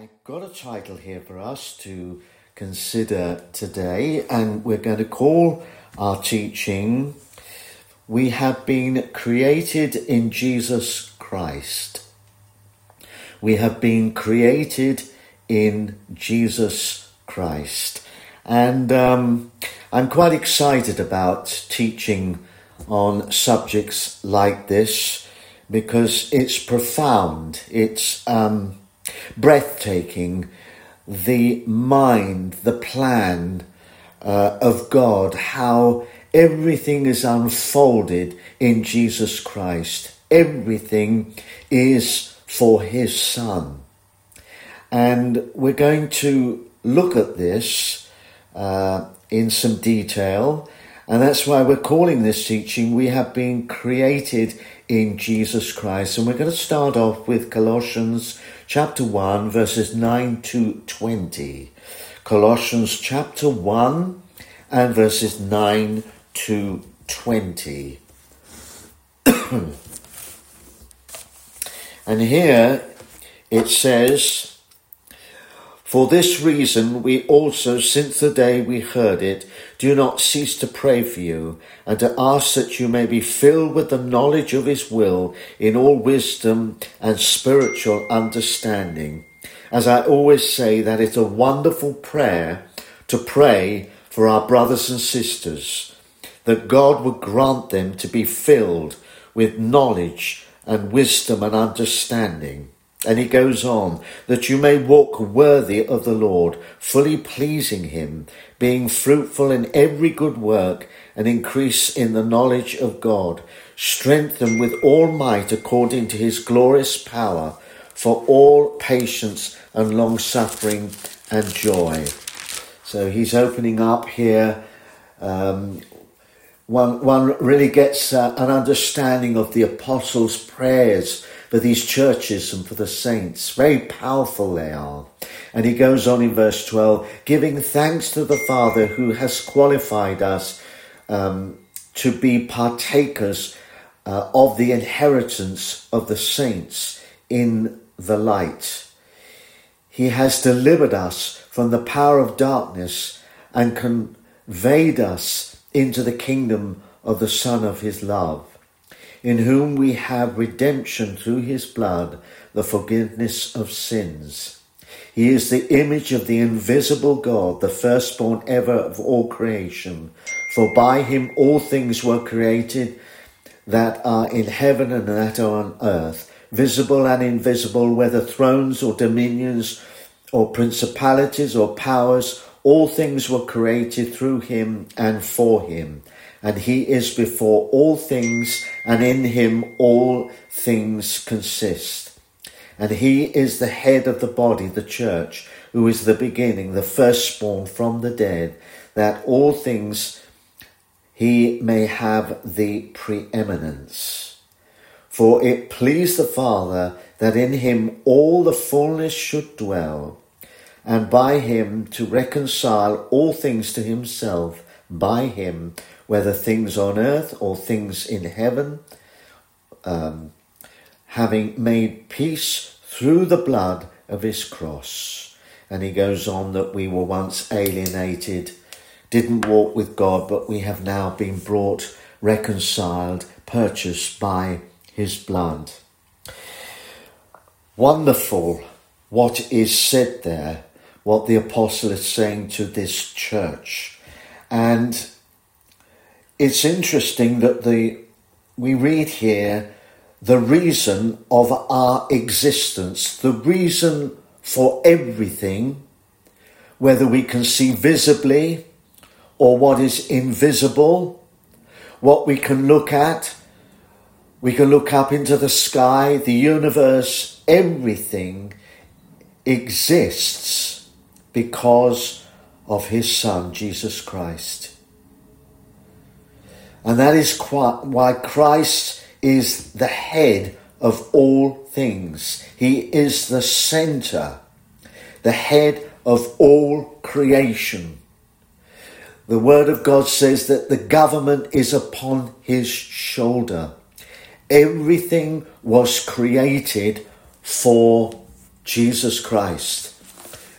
I got a title here for us to consider today, and we're going to call our teaching, We Have Been Created in Jesus Christ. We have been created in Jesus Christ. And I'm quite excited about teaching on subjects like this because it's profound. It's breathtaking, the mind, the plan of God, how everything is unfolded in Jesus Christ. Everything is for his Son. And we're going to look at this in some detail, and that's why we're calling this teaching, We Have Been Created in Jesus Christ. And we're going to start off with Colossians chapter 1, verses 9 to 20. Colossians chapter 1 and verses 9 to 20. And here it says, For this reason we also, since the day we heard it, do not cease to pray for you, and to ask that you may be filled with the knowledge of his will in all wisdom and spiritual understanding. As I always say, that it's a wonderful prayer to pray for our brothers and sisters, that God would grant them to be filled with knowledge and wisdom and understanding. And he goes on, that you may walk worthy of the Lord, fully pleasing him, being fruitful in every good work, and increase in the knowledge of God, strengthened with all might according to his glorious power, for all patience and long-suffering and joy. So he's opening up here. One really gets an understanding of the apostles' prayers for these churches and for the saints. Very powerful they are. And he goes on in verse 12, giving thanks to the Father who has qualified us to be partakers of the inheritance of the saints in the light. He has delivered us from the power of darkness and conveyed us into the kingdom of the Son of his love, in whom we have redemption through his blood, the forgiveness of sins. He is the image of the invisible God, the firstborn ever of all creation. For by him all things were created that are in heaven and that are on earth, visible and invisible, whether thrones or dominions or principalities or powers. All things were created through him and for him. And he is before all things, and in him all things consist. And he is the head of the body, the church, who is the beginning, the firstborn from the dead, that all things he may have the preeminence. For it pleased the Father that in him all the fullness should dwell, and by him to reconcile all things to himself, by him, whether things on earth or things in heaven, having made peace through the blood of his cross. And he goes on that we were once alienated, didn't walk with God, but we have now been brought, reconciled, purchased by his blood. Wonderful what is said there, what the apostle is saying to this church. And it's interesting that we read here the reason of our existence, the reason for everything, whether we can see visibly or what is invisible, what we can look at. We can look up into the sky, the universe, everything exists because of his Son, Jesus Christ. And that is why Christ is the head of all things. He is the center, the head of all creation. The Word of God says that the government is upon his shoulder. Everything was created for Jesus Christ.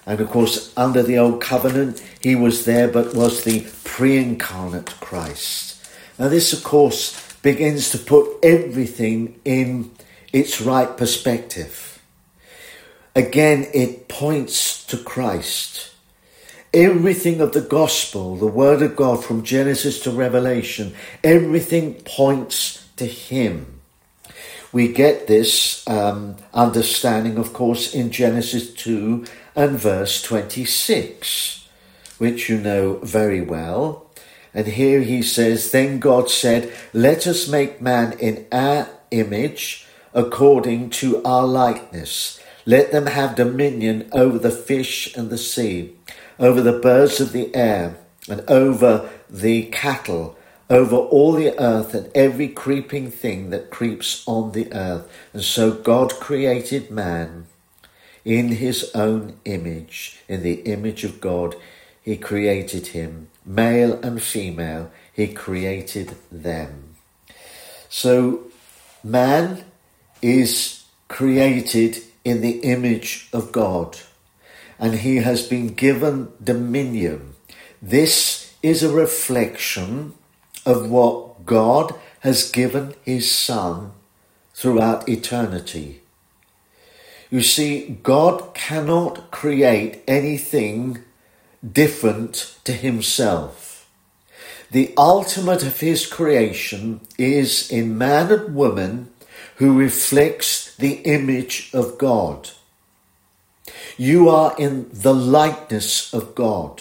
And of course, under the old covenant, he was there, but was the pre-incarnate Christ. Now this, of course, begins to put everything in its right perspective. Again, it points to Christ. Everything of the gospel, the word of God from Genesis to Revelation, everything points to him. We get this understanding, of course, in Genesis 2 and verse 26, which you know very well. And here he says, "Then God said, let us make man in our image, according to our likeness. Let them have dominion over the fish and the sea, over the birds of the air, and over the cattle, over all the earth, and every creeping thing that creeps on the earth." And so God created man in his own image. In the image of God, he created him. Male and female, he created them. So man is created in the image of God, and he has been given dominion. This is a reflection of what God has given his Son throughout eternity. You see, God cannot create anything different to himself. The ultimate of his creation is in man and woman who reflects the image of God. You are in the likeness of God.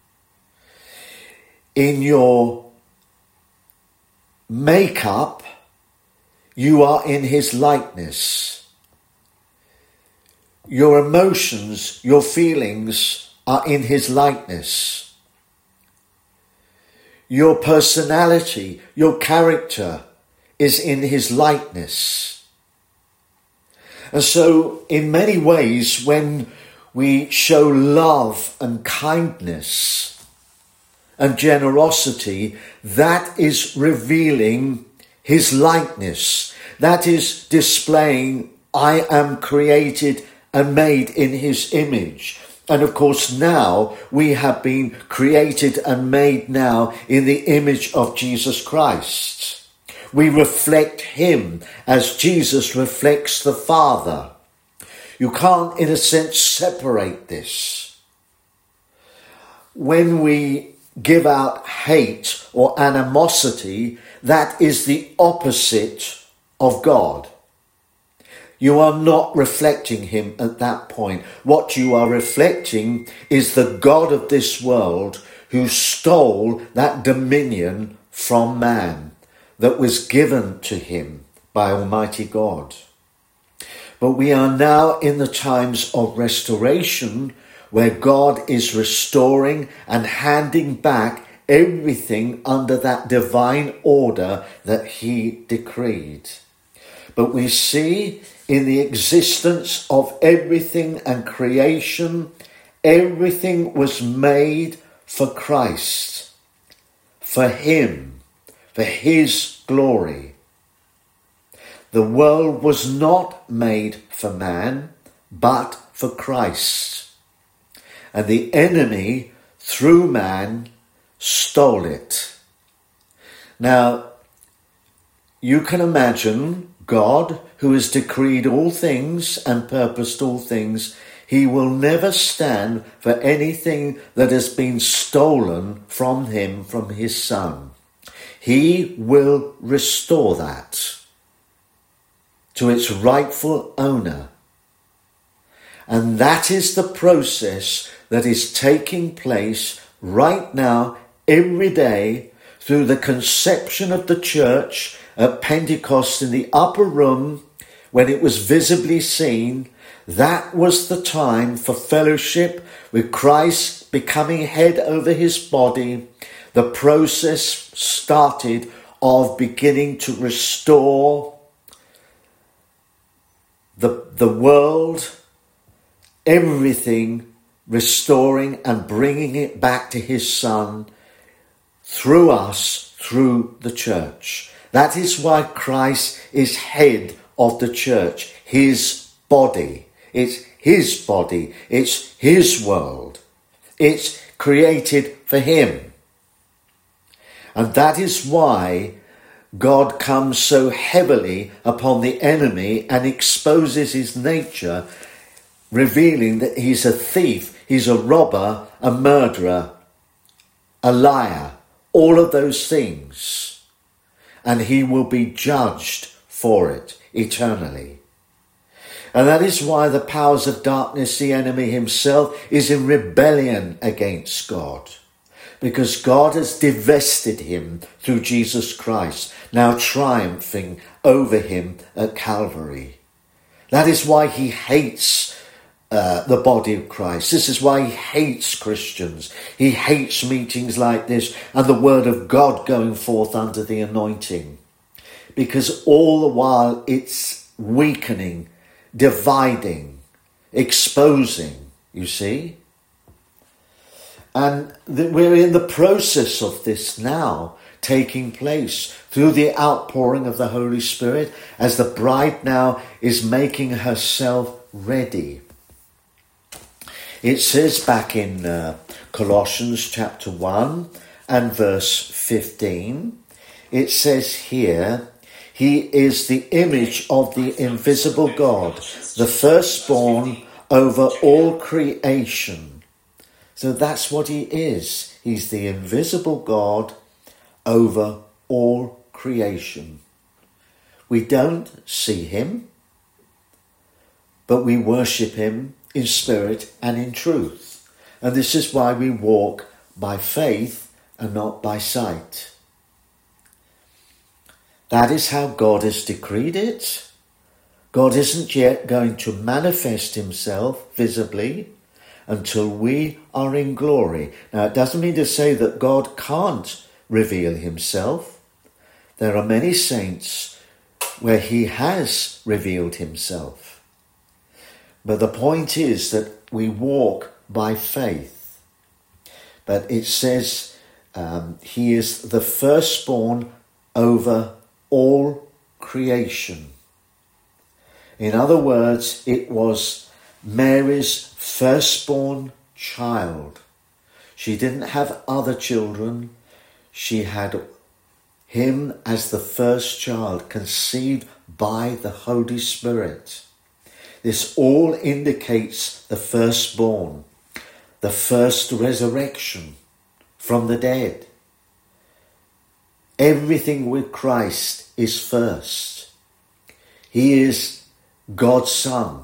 In your makeup, you are in his likeness. Your emotions, your feelings are in his likeness. Your personality, your character is in his likeness. And so in many ways, when we show love and kindness and generosity, that is revealing his likeness. That is displaying, I am created and made in his image. And of course now we have been created and made now in the image of Jesus Christ. We reflect him as Jesus reflects the Father. You can't, in a sense, separate this. When we give out hate or animosity, that is the opposite of God. You are not reflecting him at that point. What you are reflecting is the God of this world who stole that dominion from man that was given to him by Almighty God. But we are now in the times of restoration, where God is restoring and handing back everything under that divine order that he decreed. But we see in the existence of everything and creation, everything was made for Christ, for him, for his glory. The world was not made for man, but for Christ. And the enemy, through man, stole it. Now, you can imagine God, who has decreed all things and purposed all things, he will never stand for anything that has been stolen from him, from his Son. He will restore that to its rightful owner. And that is the process that is taking place right now, every day, through the conception of the church at Pentecost in the upper room, when it was visibly seen. That was the time for fellowship with Christ becoming head over his body. The process started of beginning to restore the world, everything, restoring and bringing it back to his Son through us, through the church. That is why Christ is head of the church, his body. It's his body. It's his world. It's created for him. And that is why God comes so heavily upon the enemy and exposes his nature, revealing that he's a thief, he's a robber, a murderer, a liar, all of those things. And he will be judged for it eternally. And that is why the powers of darkness, the enemy himself, is in rebellion against God. Because God has divested him through Jesus Christ, now triumphing over him at Calvary. That is why he hates the body of Christ. This is why he hates Christians. He hates meetings like this and the word of God going forth under the anointing. Because all the while it's weakening, dividing, exposing, you see. And we're in the process of this now taking place through the outpouring of the Holy Spirit as the bride now is making herself ready. It says back in Colossians chapter 1 and verse 15, it says here, he is the image of the invisible God, the firstborn over all creation. So that's what he is. He's the invisible God over all creation. We don't see him, but we worship him in spirit and in truth. And this is why we walk by faith and not by sight. That is how God has decreed it. God isn't yet going to manifest himself visibly until we are in glory. Now, it doesn't mean to say that God can't reveal himself. There are many saints where he has revealed himself. But the point is that we walk by faith. But it says he is the firstborn over all creation. In other words, it was Mary's firstborn child. She didn't have other children. She had him as the first child, conceived by the Holy Spirit. This all indicates the firstborn, the first resurrection from the dead. Everything with Christ is first. He is God's Son.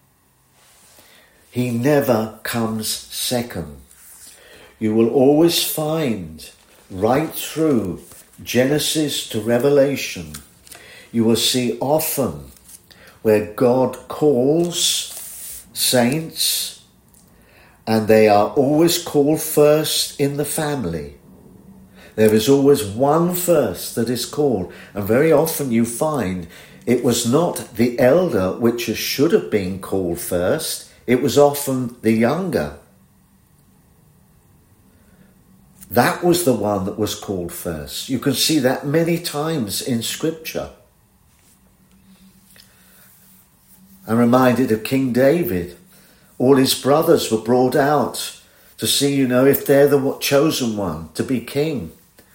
He never comes second. You will always find right through Genesis to Revelation, you will see often where God calls saints, and they are always called first in the family. There is always one first that is called, and very often you find it was not the elder which should have been called first, it was often the younger. That was the one that was called first. You can see that many times in Scripture. I'm reminded of King David. All his brothers were brought out to see, if they're the chosen one to be king.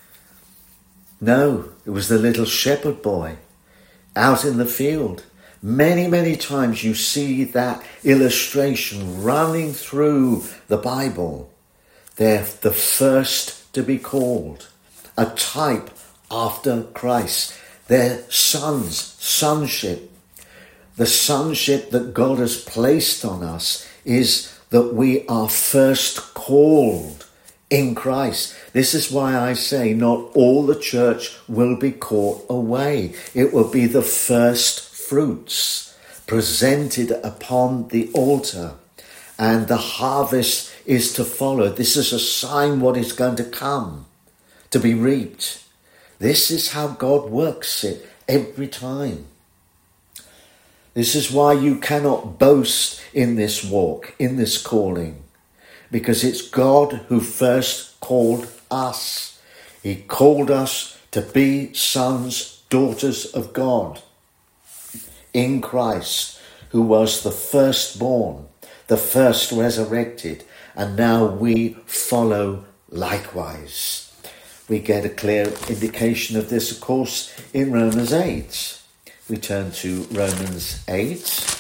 No, it was the little shepherd boy out in the field. Many, many times you see that illustration running through the Bible. They're the first to be called, a type after Christ. They're sons, sonship. The sonship that God has placed on us is that we are first called in Christ. This is why I say not all the church will be caught away. It will be the first fruits presented upon the altar, and the harvest is to follow. This is a sign what is going to come, to be reaped. This is how God works it every time. This is why you cannot boast in this walk, in this calling, because it's God who first called us. He called us to be sons, daughters of God in Christ, who was the firstborn, the first resurrected, and now we follow likewise. We get a clear indication of this, of course, in Romans 8. We turn to Romans 8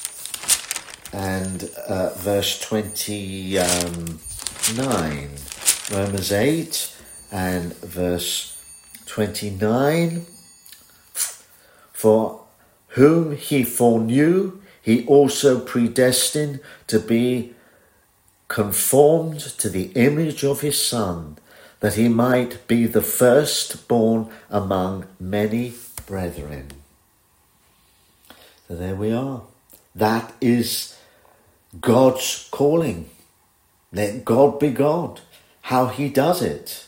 and verse 29. Romans 8 and verse 29. For whom he foreknew, he also predestined to be conformed to the image of his Son, that he might be the firstborn among many brethren. So there we are. That is God's calling. Let God be God. How he does it.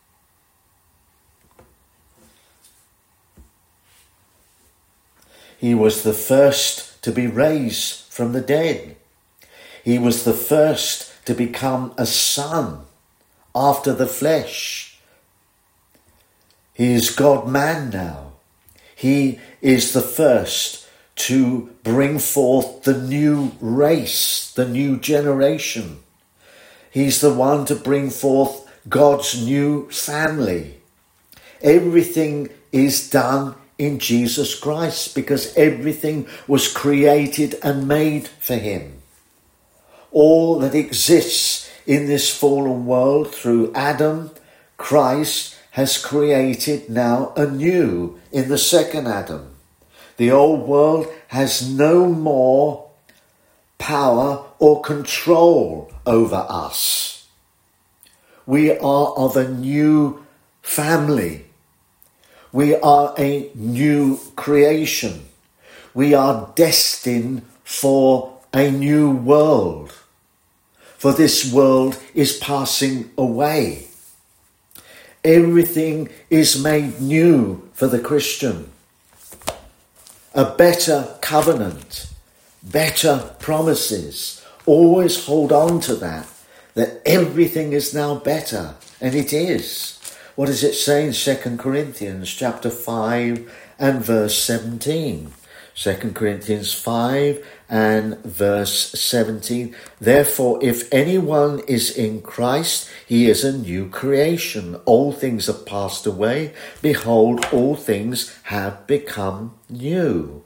He was the first to be raised from the dead. He was the first to become a son after the flesh. He is God-man now. He is the first to bring forth the new race, the new generation. He's the one to bring forth God's new family. Everything is done in Jesus Christ because everything was created and made for him. All that exists in this fallen world through Adam, Christ has created now anew in the second Adam. The old world has no more power or control over us. We are of a new family. We are a new creation. We are destined for a new world. For this world is passing away. Everything is made new for the Christian. A better covenant, better promises. Always hold on to that everything is now better. And it is. What does it say in 2 Corinthians chapter 5 and verse 17? 2 Corinthians 5 and verse 17. Therefore, if anyone is in Christ, he is a new creation. All things are passed away. Behold, all things have become new.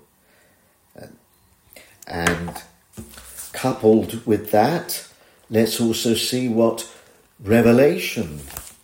And coupled with that, let's also see what Revelation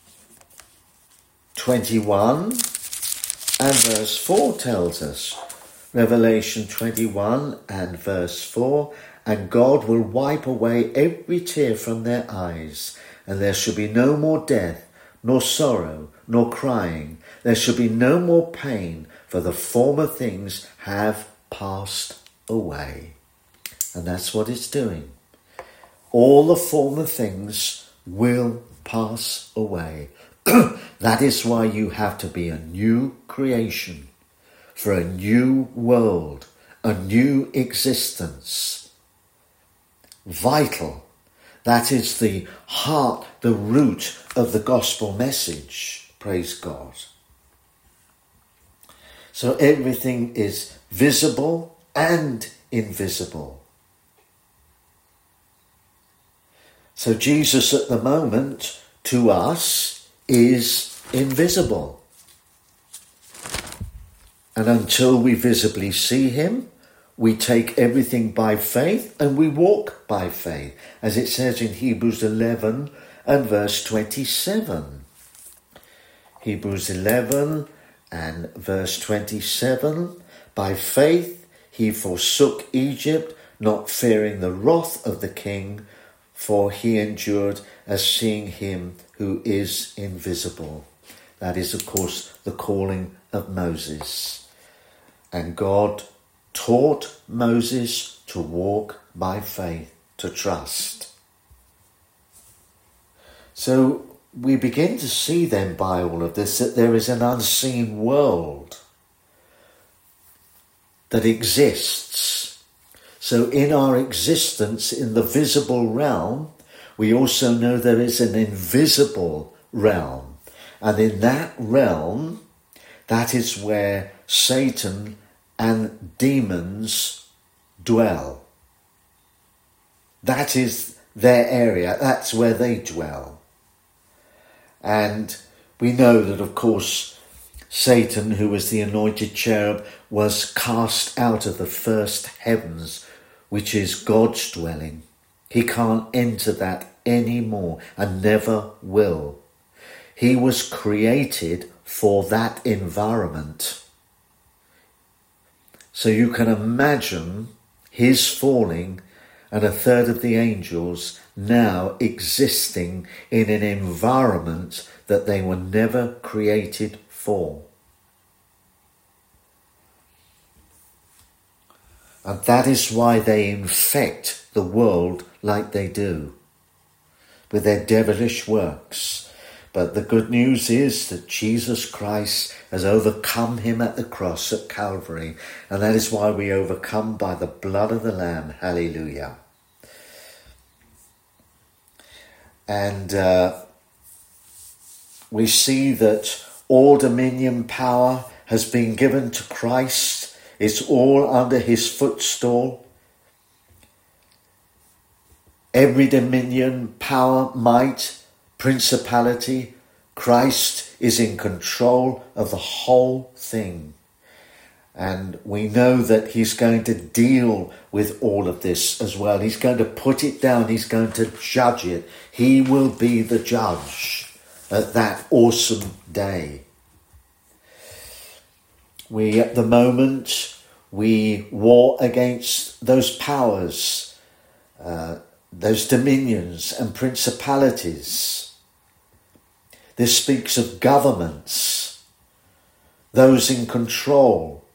21 and verse 4 tells us. Revelation 21 and verse 4, and God will wipe away every tear from their eyes, and there shall be no more death, nor sorrow, nor crying. There shall be no more pain, for the former things have passed away. And that's what it's doing. All the former things will pass away. That is why you have to be a new creation. For a new world, a new existence. Vital. That is the heart, the root of the gospel message. Praise God. So everything is visible and invisible. So Jesus at the moment, to us, is invisible. And until we visibly see him, we take everything by faith and we walk by faith, as it says in Hebrews 11 and verse 27. Hebrews 11 and verse 27. By faith he forsook Egypt, not fearing the wrath of the king, for he endured as seeing him who is invisible. That is, of course, the calling of Moses. And God taught Moses to walk by faith, to trust. So we begin to see then by all of this that there is an unseen world that exists. So in our existence in the visible realm, we also know there is an invisible realm. And in that realm, that is where Satan and demons dwell. That is their area. That's where they dwell. And we know that, of course, Satan, who was the anointed cherub, was cast out of the first heavens, which is God's dwelling. He can't enter that anymore and never will. He was created for that environment. So you can imagine his falling and a third of the angels now existing in an environment that they were never created for. And that is why they infect the world like they do, with their devilish works. But the good news is that Jesus Christ has overcome him at the cross at Calvary, and that is why we overcome by the blood of the Lamb. Hallelujah. And we see that all dominion power has been given to Christ. It's all under his footstool. Every dominion, power, might, principality, Christ is in control of the whole thing. And we know that he's going to deal with all of this as well. He's going to put it down. He's going to judge it. He will be the judge at that awesome day. At the moment, we war against those powers, those dominions and principalities. This speaks of governments, those in control,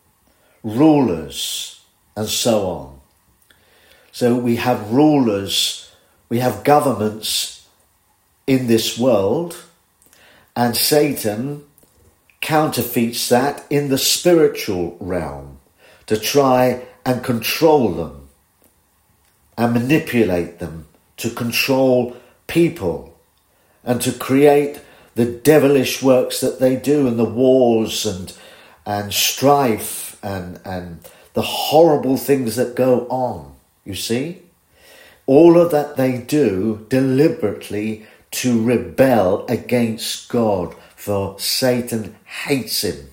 rulers, and so on. So we have rulers, we have governments in this world, and Satan counterfeits that in the spiritual realm to try and control them and manipulate them, to control people and to create the devilish works that they do, and the wars and strife and the horrible things that go on. You see? All of that they do deliberately to rebel against God, for Satan hates him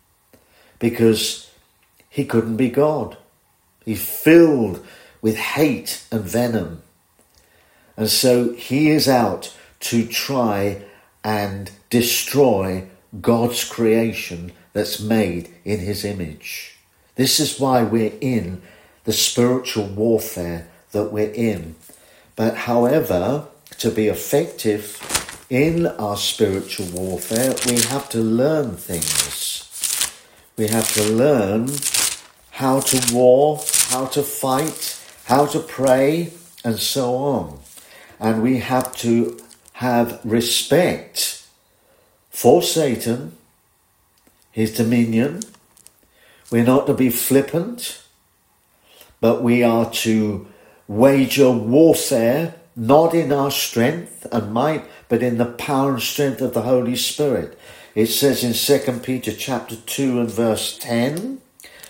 because he couldn't be God. He's filled with hate and venom. And so he is out to try and destroy God's creation that's made in his image. This is why we're in the spiritual warfare that we're in. But however, to be effective in our spiritual warfare, we have to learn things. We have to learn how to war, how to fight, how to pray, and so on. And we have to have respect for Satan, his dominion. We're not to be flippant, but we are to wager warfare, not in our strength and might, but in the power and strength of the Holy Spirit. It says in 2 Peter chapter 2 and verse 10,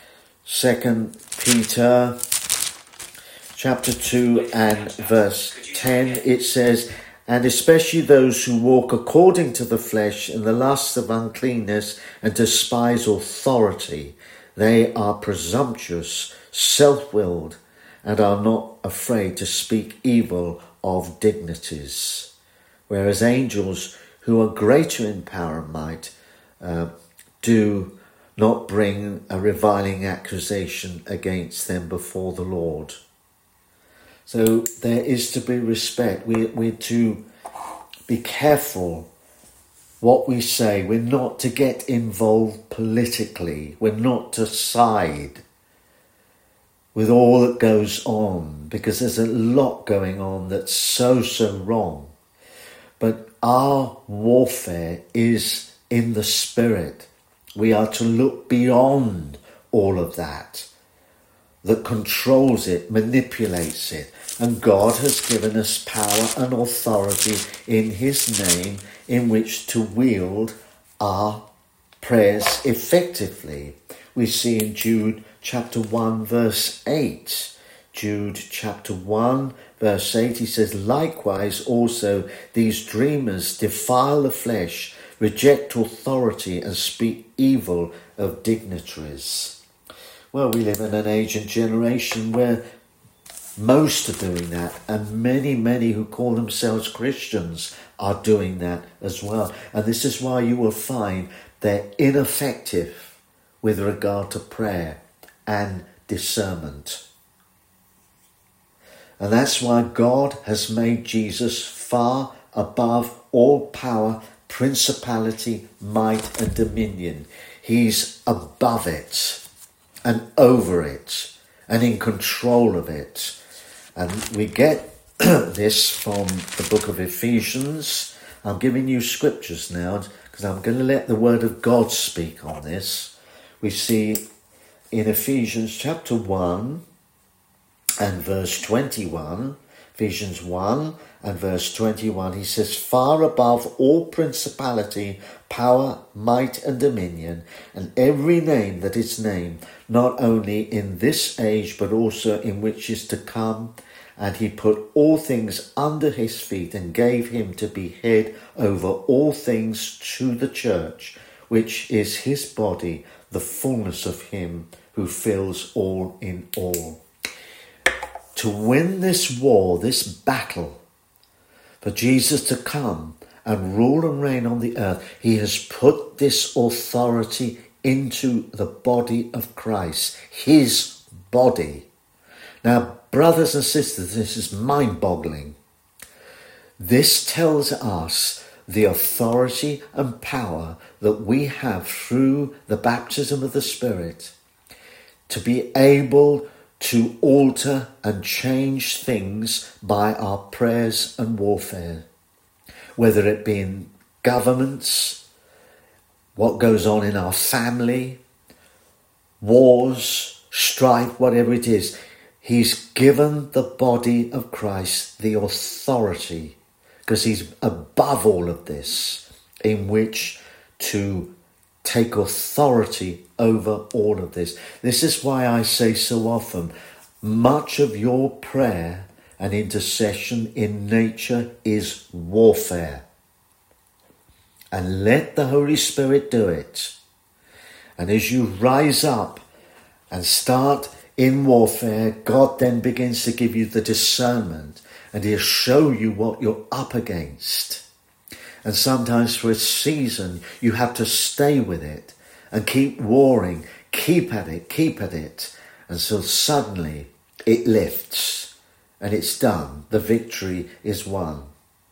2 Peter chapter 2 and verse 10, it says, "And especially those who walk according to the flesh in the lusts of uncleanness and despise authority, they are presumptuous, self-willed, and are not afraid to speak evil of dignities. Whereas angels who are greater in power and might do not bring a reviling accusation against them before the Lord." So there is to be respect. We're to be careful what we say. We're not to get involved politically. We're not to side with all that goes on, because there's a lot going on that's so wrong. But our warfare is in the Spirit. We are to look beyond all of that controls it, manipulates it. And God has given us power and authority in his name in which to wield our prayers effectively. We see in Jude chapter 1 verse 8. Jude chapter 1 verse 8, he says, likewise also these dreamers defile the flesh, reject authority, and speak evil of dignitaries. Well, we live in an age and generation where most are doing that, and many who call themselves Christians are doing that as well. And this is why you will find they're ineffective with regard to prayer and discernment. And that's why God has made Jesus far above all power, principality, might, and dominion. He's above it and over it and in control of it. And we get this from the book of Ephesians. I'm giving you scriptures now because I'm going to let the word of God speak on this. We see in Ephesians chapter 1 and verse 21, Ephesians 1 and verse 21, he says, far above all principality, power, might, and dominion, and every name that is named, not only in this age, but also in which is to come. And he put all things under his feet and gave him to be head over all things to the church, which is his body, the fullness of him who fills all in all. To win this war, this battle, for Jesus to come and rule and reign on the earth, he has put this authority into the body of Christ, his body. Now, brothers and sisters, this is mind-boggling. This tells us the authority and power that we have through the baptism of the Spirit to be able to alter and change things by our prayers and warfare, whether it be in governments, what goes on in our family, wars, strife, whatever it is. He's given the body of Christ the authority, because he's above all of this, in which to take authority over all of this. This is why I say so often, much of your prayer and intercession in nature is warfare. And let the Holy Spirit do it. And as you rise up and start in warfare, God then begins to give you the discernment, and he'll show you what you're up against. And sometimes for a season, you have to stay with it and keep warring, keep at it, until suddenly it lifts and it's done. The victory is won.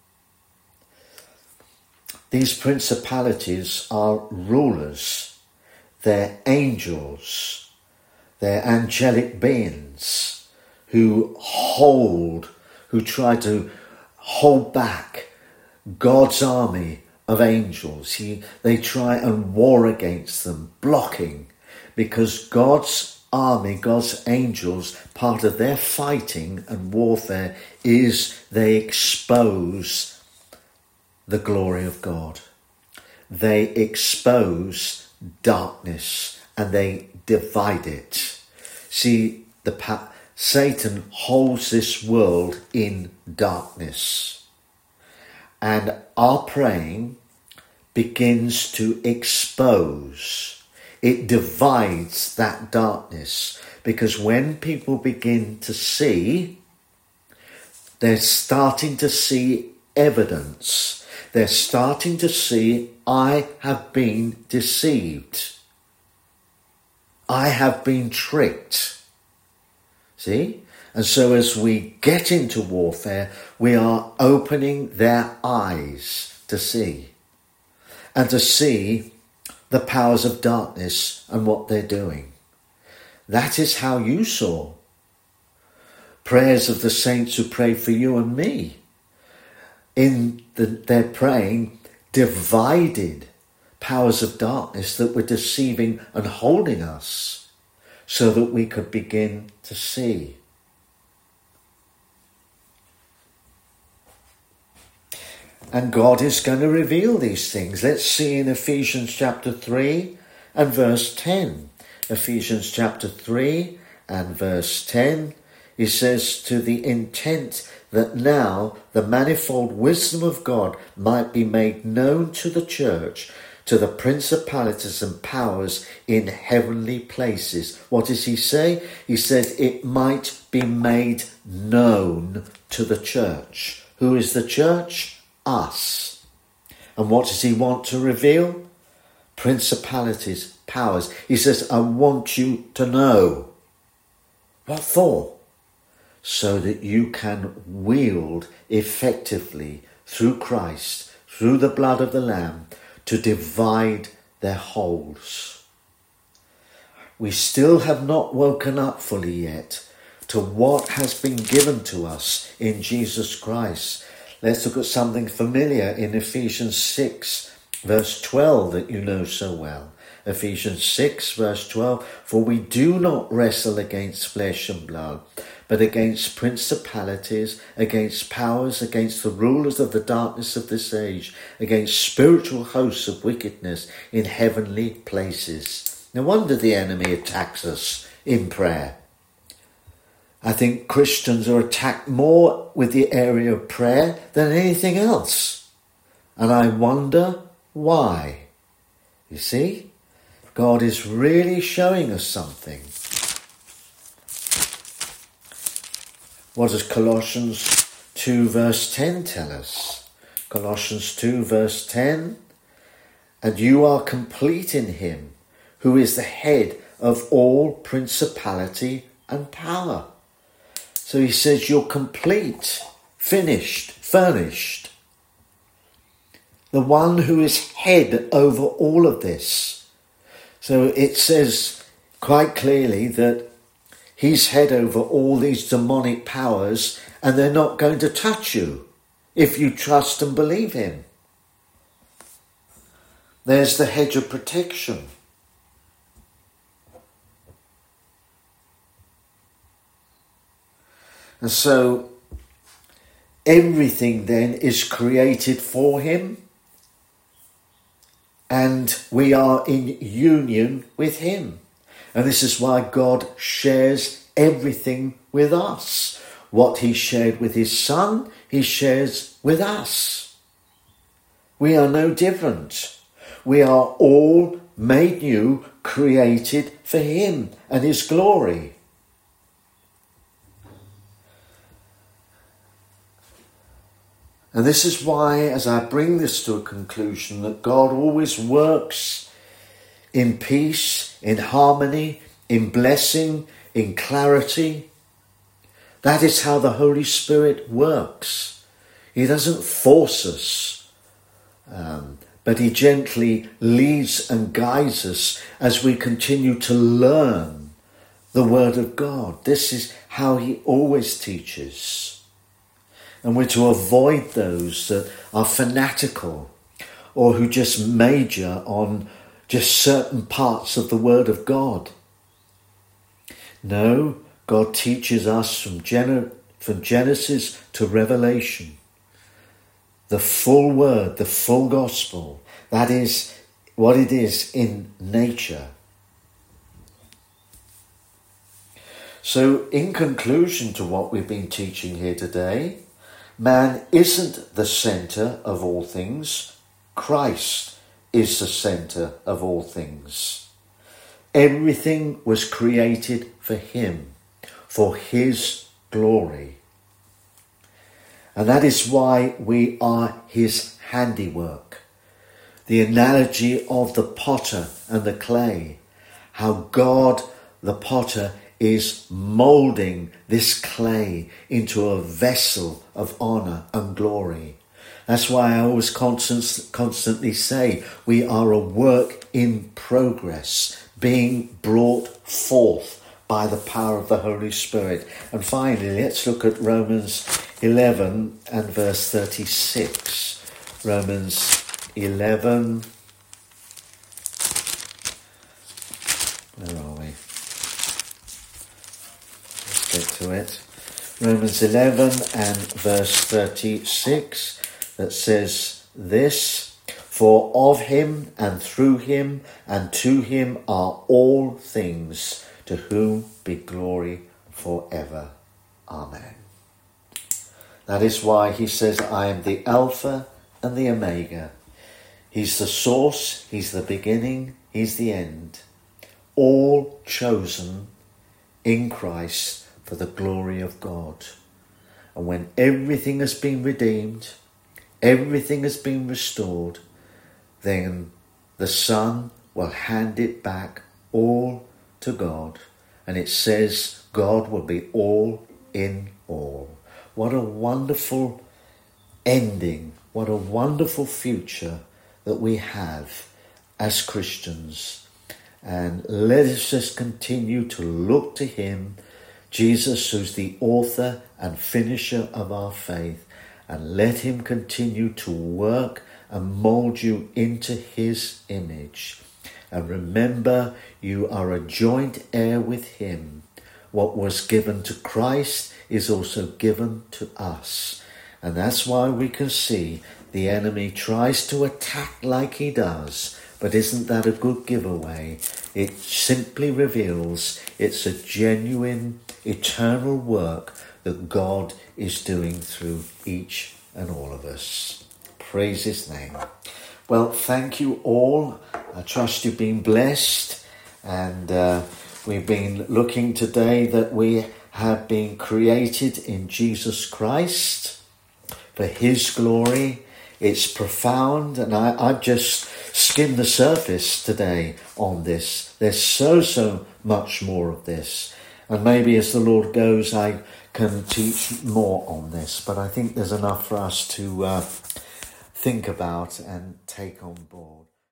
These principalities are rulers, they're angels, they're angelic beings who try to hold back God's army of angels. They try and war against them, blocking, because God's army, God's angels, part of their fighting and warfare is they expose the glory of God. They expose darkness and they divide it. See, Satan holds this world in darkness. And our praying begins to expose. It divides that darkness. Because when people begin to see, they're starting to see evidence. They're starting to see, I have been deceived. I have been tricked. See? And so as we get into warfare, we are opening their eyes to see. And to see the powers of darkness and what they're doing. That is how you saw prayers of the saints who prayed for you and me. Their praying divided powers of darkness that were deceiving and holding us so that we could begin to see. And God is going to reveal these things. Let's see in Ephesians chapter 3 and verse 10. Ephesians chapter 3 and verse 10, he says, to the intent that now the manifold wisdom of God might be made known to the church, to the principalities and powers in heavenly places. What does he say? He said it might be made known to the church. Who is the church? Us. And what does he want to reveal? Principalities, powers. He says, I want you to know. What for? So that you can wield effectively through Christ, through the blood of the Lamb, to divide their holds. We still have not woken up fully yet to what has been given to us in Jesus Christ. Let's look at something familiar in Ephesians 6, verse 12 that you know so well. Ephesians 6, verse 12, for we do not wrestle against flesh and blood, but against principalities, against powers, against the rulers of the darkness of this age, against spiritual hosts of wickedness in heavenly places. No wonder the enemy attacks us in prayer. I think Christians are attacked more with the area of prayer than anything else. And I wonder why. You see, God is really showing us something. What does Colossians 2 verse 10 tell us? Colossians 2 verse 10, and you are complete in him, who is the head of all principality and power. So he says you're complete, finished, furnished. The one who is head over all of this. So it says quite clearly that he's head over all these demonic powers, and they're not going to touch you if you trust and believe him. There's the hedge of protection. And so everything then is created for him, and we are in union with him. And this is why God shares everything with us. What he shared with his Son, he shares with us. We are no different. We are all made new, created for him and his glory. And this is why, as I bring this to a conclusion, that God always works in peace, in harmony, in blessing, in clarity. That is how the Holy Spirit works. He doesn't force us, but he gently leads and guides us as we continue to learn the Word of God. This is how he always teaches. And we're to avoid those that are fanatical or who just major on just certain parts of the Word of God. No, God teaches us from Genesis to Revelation. The full Word, the full Gospel. That is what it is in nature. So, in conclusion to what we've been teaching here today, man isn't the centre of all things. Christ is the centre of all things. Everything was created for him, for his glory. And that is why we are his handiwork. The analogy of the potter and the clay, how God, the potter, is moulding this clay into a vessel of honour and glory. That's why I always constantly say we are a work in progress, being brought forth by the power of the Holy Spirit. And finally, let's look at Romans 11 and verse 36. Romans 11. Where are we? Get to it. Romans 11 and verse 36 that says this, For of him and through him and to him are all things, to whom be glory forever. Amen. That is why he says, I am the Alpha and the Omega. He's the source, he's the beginning, he's the end. All chosen in Christ for the glory of God. And when everything has been redeemed, everything has been restored, then the Son will hand it back all to God. And it says God will be all in all. What a wonderful ending. What a wonderful future that we have as Christians. And let us just continue to look to him, Jesus, who's the author and finisher of our faith, and let him continue to work and mold you into his image. And remember, you are a joint heir with him. What was given to Christ is also given to us. And that's why we can see the enemy tries to attack like he does. But isn't that a good giveaway? It simply reveals it's a genuine, eternal work that God is doing through each and all of us. Praise his name. Well, thank you all. I trust you've been blessed. And we've been looking today that we have been created in Jesus Christ for his glory. It's profound, and I've just skimmed the surface today on this. There's so much more of this. And maybe as the Lord goes, I can teach more on this. But I think there's enough for us to think about and take on board.